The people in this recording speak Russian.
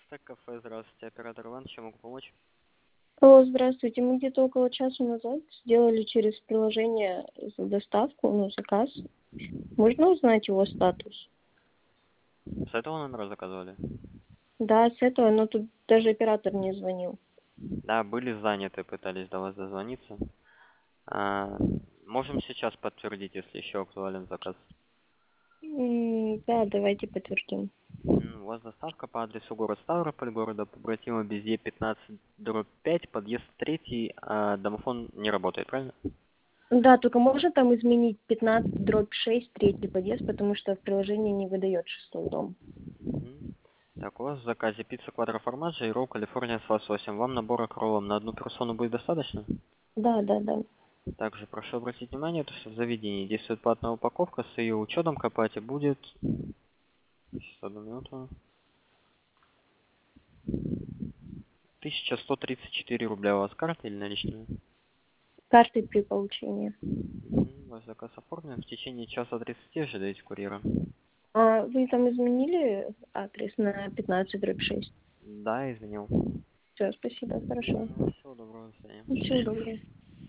Стек кафе, здравствуйте, оператор Иван, чем могу помочь? Алло, здравствуйте. Мы где-то около часа назад сделали через приложение доставку, заказ. Можно узнать его статус? С этого номера заказывали? Да, с этого, но тут даже оператор не звонил. Да, были заняты, пытались до вас дозвониться. А, можем сейчас подтвердить, если еще актуален заказ. Да, давайте подтвердим. У вас доставка по адресу город Ставрополь, города Побратима, Безе 15/5, подъезд 3, а домофон не работает, правильно? Да, только можно там изменить 15/6, третий подъезд, потому что в приложении не выдает шестой дом. Так, у вас в заказе пицца квадроформаджо и ролл Калифорния с лососем. Вам набора кроллом на одну персону будет достаточно? Да, да, да. Также прошу обратить внимание, что в заведении действует платная упаковка, с ее учетом к оплате будет... Сейчас, одну минуту. 1134 рубля у вас карта или наличные? Карты при получении. Ваш заказ оформлен. В течение часа 30 ожидайте курьера. А вы там изменили адрес на 15/6? Да, изменил. Все, спасибо, хорошо. Всего доброго, до свидания. Всего доброго.